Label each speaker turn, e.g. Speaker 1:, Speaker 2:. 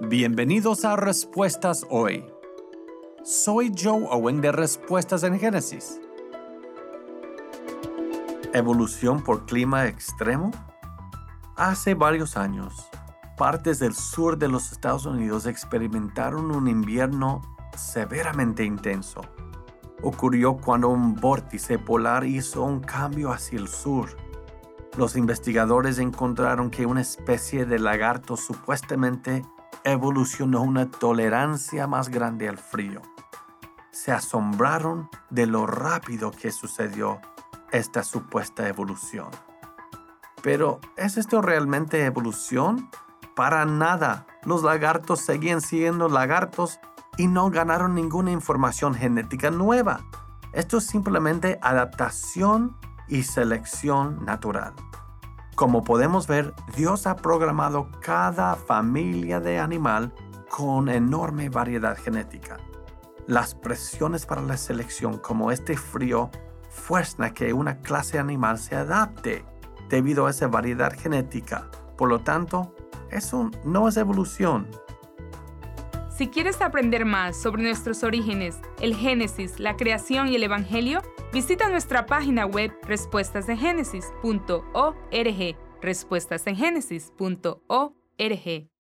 Speaker 1: Bienvenidos a Respuestas Hoy. Soy Joe Owen de Respuestas en Génesis. ¿Evolución por clima extremo? Hace varios años, partes del sur de los Estados Unidos experimentaron un invierno severamente intenso. Ocurrió cuando un vórtice polar hizo un cambio hacia el sur. Los investigadores encontraron que una especie de lagarto supuestamente evolucionó una tolerancia más grande al frío. Se asombraron de lo rápido que sucedió esta supuesta evolución. Pero, ¿es esto realmente evolución? Para nada. Los lagartos seguían siendo lagartos y no ganaron ninguna información genética nueva. Esto es simplemente adaptación y selección natural. Como podemos ver, Dios ha programado cada familia de animal con enorme variedad genética. Las presiones para la selección, como este frío, fuerzan a que una clase animal se adapte debido a esa variedad genética. Por lo tanto, eso no es evolución.
Speaker 2: Si quieres aprender más sobre nuestros orígenes, el Génesis, la creación y el Evangelio, visita nuestra página web respuestasengenesis.org. respuestasengenesis.org